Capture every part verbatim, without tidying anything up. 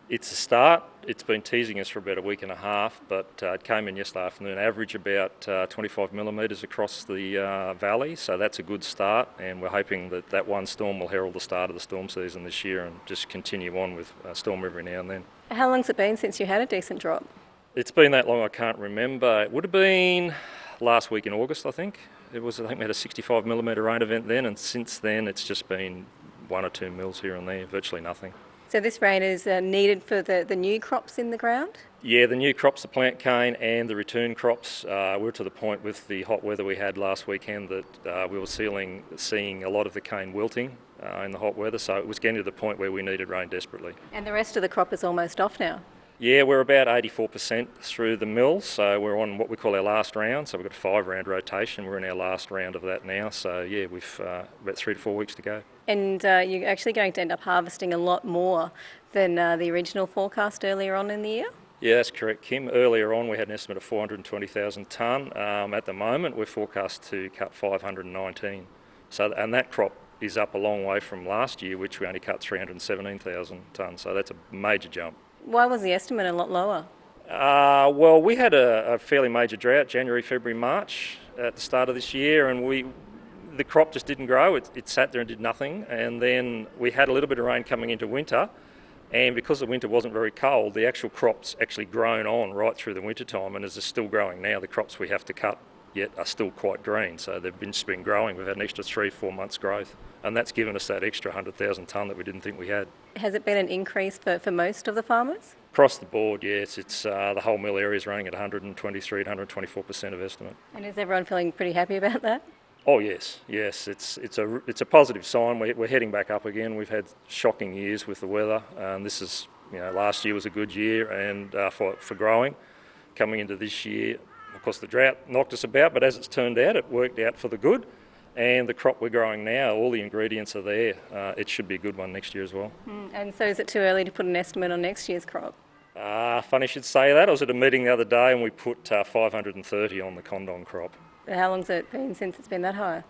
It's a start. It's been teasing us for about a week and a half, but uh, it came in yesterday afternoon, average about uh, twenty-five millimetres across the uh, valley, so that's a good start, and we're hoping that that one storm will herald the start of the storm season this year and just continue on with a storm every now and then. How long's it been since you had a decent drop? It's been that long I can't remember. It would have been last week in August, I think. It was, I think we had a sixty-five millimetre rain event then, and since then it's just been one or two mils here and there, virtually nothing. So this rain is uh, needed for the, the new crops in the ground? Yeah, the new crops, the plant cane and the return crops, uh, we're to the point with the hot weather we had last weekend that uh, we were seeing, seeing a lot of the cane wilting uh, in the hot weather, so it was getting to the point where we needed rain desperately. And the rest of the crop is almost off now? Yeah, we're about eighty-four percent through the mill, so we're on what we call our last round, so we've got a five round rotation, we're in our last round of that now, so yeah, we've uh, about three to four weeks to go. And uh, you're actually going to end up harvesting a lot more than uh, the original forecast earlier on in the year? Yeah, that's correct, Kim. Earlier on we had an estimate of four hundred twenty thousand tonne. Um, at the moment we're forecast to cut five hundred nineteen. So, and that crop is up a long way from last year, which we only cut three hundred seventeen thousand tonnes, so that's a major jump. Why was the estimate a lot lower? Uh, well, we had a, a fairly major drought, January, February, March at the start of this year, and we the crop just didn't grow. It, it sat there and did nothing, and then we had a little bit of rain coming into winter, and because the winter wasn't very cold, the actual crop's actually grown on right through the winter time, and as it's still growing now, the crops we have to cut yet are still quite green, so they've been, just been growing. We've had an extra three, four months growth, and that's given us that extra one hundred thousand tonne that we didn't think we had. Has it been an increase for, for most of the farmers? Across the board, yes. It's uh, the whole mill area is running at one hundred twenty-three, one hundred twenty-four percent of estimate. And is everyone feeling pretty happy about that? Oh yes, yes. It's it's a it's a positive sign. We're, we're heading back up again. We've had shocking years with the weather, and this is you know last year was a good year and uh, for for growing. Coming into this year, of course, the drought knocked us about, but as it's turned out, it worked out for the good. And the crop we're growing now, all the ingredients are there. Uh, it should be a good one next year as well. Mm, and so is it too early to put an estimate on next year's crop? Uh, funny you should say that. I was at a meeting the other day and we put uh, five hundred thirty on the Condon crop. How long's it been since it's been that high?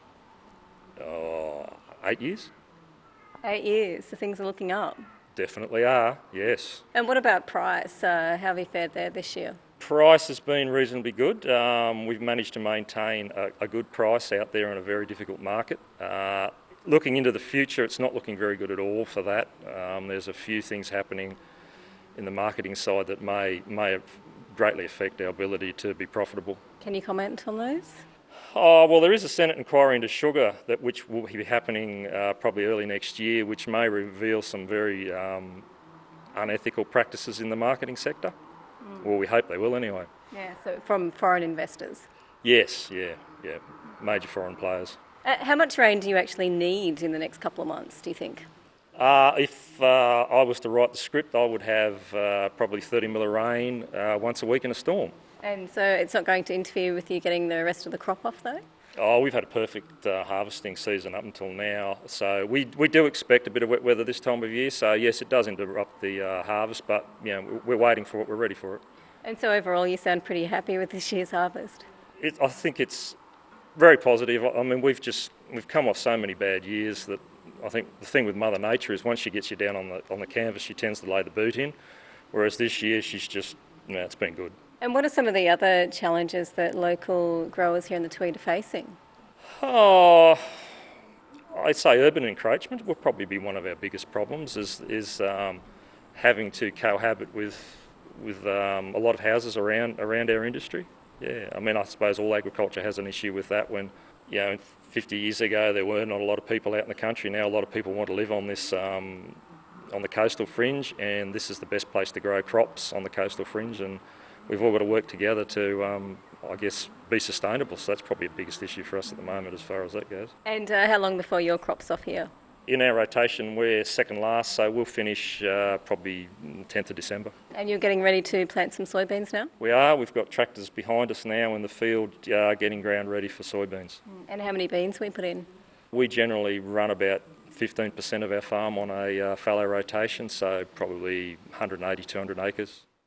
Oh, eight years? Eight years, so things are looking up. Definitely are, yes. And what about price? Uh, how have you fared there this year? Price has been reasonably good. Um, we've managed to maintain a, a good price out there in a very difficult market. Uh, looking into the future, it's not looking very good at all for that. Um, there's a few things happening in the marketing side that may may greatly affect our ability to be profitable. Can you comment on those? Oh, well, there is a Senate inquiry into sugar that which will be happening uh, probably early next year, which may reveal some very um, unethical practices in the marketing sector. Mm. Well, we hope they will anyway. Yeah, so from foreign investors? Yes, yeah, yeah, major foreign players. Uh, how much rain do you actually need in the next couple of months, do you think? Uh, if uh, I was to write the script, I would have uh, probably thirty mil of rain uh, once a week in a storm. And so it's not going to interfere with you getting the rest of the crop off though? Oh, we've had a perfect uh, harvesting season up until now, so we we do expect a bit of wet weather this time of year, so yes, it does interrupt the uh, harvest, but you know, we're waiting for it, we're ready for it. And so overall you sound pretty happy with this year's harvest? It, I think it's very positive. I mean, we've just we've come off so many bad years that I think the thing with Mother Nature is once she gets you down on the on the canvas, she tends to lay the boot in, whereas this year she's just, you know, it's been good. And what are some of the other challenges that local growers here in the Tweed are facing? Oh, I'd say urban encroachment will probably be one of our biggest problems, is is um, having to cohabit with with um, a lot of houses around around our industry. Yeah, I mean, I suppose all agriculture has an issue with that when, you know, fifty years ago there were not a lot of people out in the country. Now a lot of people want to live on this um, on the coastal fringe, and this is the best place to grow crops on the coastal fringe, and we've all got to work together to, um, I guess, be sustainable. So that's probably the biggest issue for us at the moment as far as that goes. And uh, how long before your crop's off here? In our rotation, we're second last, so we'll finish uh, probably tenth of December. And you're getting ready to plant some soybeans now? We are. We've got tractors behind us now in the field uh, getting ground ready for soybeans. And how many beans we put in? We generally run about fifteen percent of our farm on a uh, fallow rotation, so probably one hundred eighty, two hundred acres.